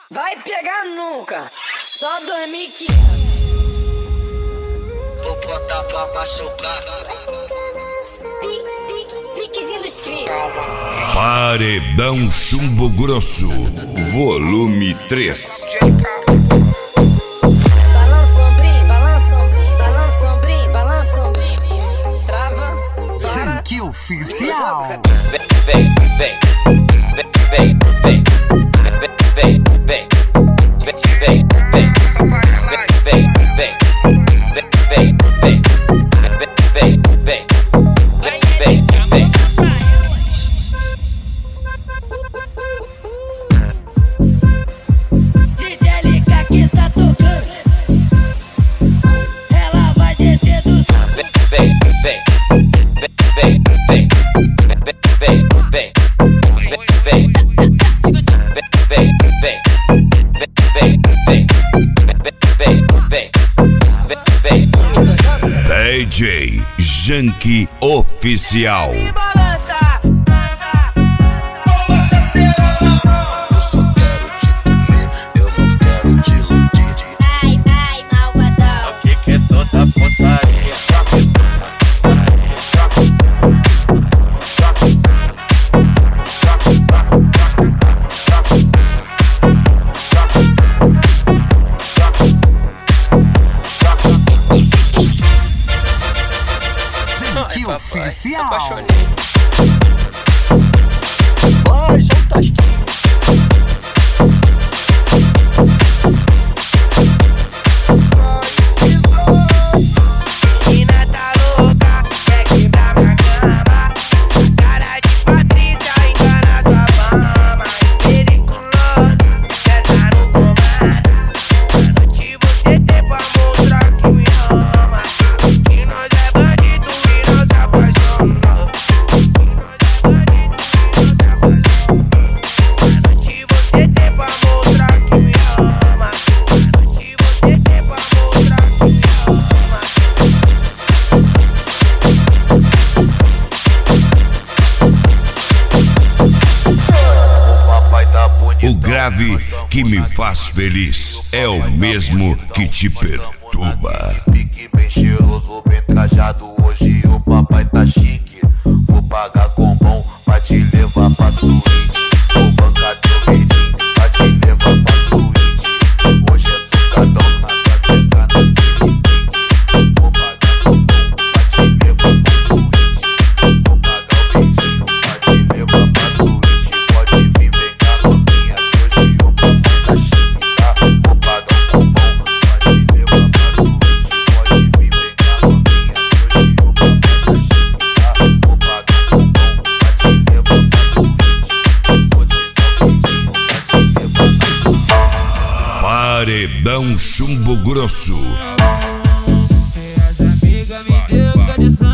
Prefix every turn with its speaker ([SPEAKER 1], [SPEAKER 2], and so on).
[SPEAKER 1] Vai pegar nunca, só 2015.
[SPEAKER 2] Vou botar pra machucar.
[SPEAKER 1] Piquezinho dos cria.
[SPEAKER 3] Paredão Chumbo Grosso, volume 3.
[SPEAKER 1] Balança ombrinho, balança ombrinho, balança ombrinho, balança ombrinho. Trava, para.
[SPEAKER 4] Que oficial.
[SPEAKER 2] Vem, vem, vem, vem, vem, vem, vem, vem, vem,
[SPEAKER 1] DJ LK que tá tocando, ela vai descer do
[SPEAKER 2] vem, vem, vem, vem, vem, vem,
[SPEAKER 3] DJ Janky Oficial.
[SPEAKER 2] eu só quero te comer, eu não quero te iludir.
[SPEAKER 1] ai, ai, malvadão.
[SPEAKER 2] O que é toda putaria?
[SPEAKER 4] Que oficial.
[SPEAKER 2] Apaixonei.
[SPEAKER 5] Vai, solta as
[SPEAKER 6] Menina tá louca, quer quebrar minha cama. Essa cara de Patrícia engana tua fama. Periculosa, quer tá no comando. À noite você tem pra mostrar que me ama. Que nós é bandido e não se apaixona. Que nós é bandido e não se apaixona. À noite você tem pra mostrar que me ama. À noite você tem pra mostrar que me ama.
[SPEAKER 2] Papai tá bonito.
[SPEAKER 3] O grave que me faz feliz é o mesmo que te perturba.
[SPEAKER 2] Pique bem cheiroso, bem trajado. Hoje o papai tá chique. Vou pagar com bom pra te levar pra suíte. Vou bancar teu beijinho pra te levar pra suíte. Hoje é sucadão na cateca na pique. Vou pagar com bom pra te levar pra suíte. Vou pagar o beijinho pra te levar pra suíte. Pode vir, vem cá novinha, que hoje o papai tá chique, tá? Vou pagar com bom pra te levar pra suíte. Pode vir, vem cá novinha, que hoje o papai tá chique, tá? Vou pagar com bom pra te levar pra suíte. Vou te dar um beijinho pra te levar pra suíte.
[SPEAKER 3] Paredão Chumbo Grosso.
[SPEAKER 6] As amigas me deu de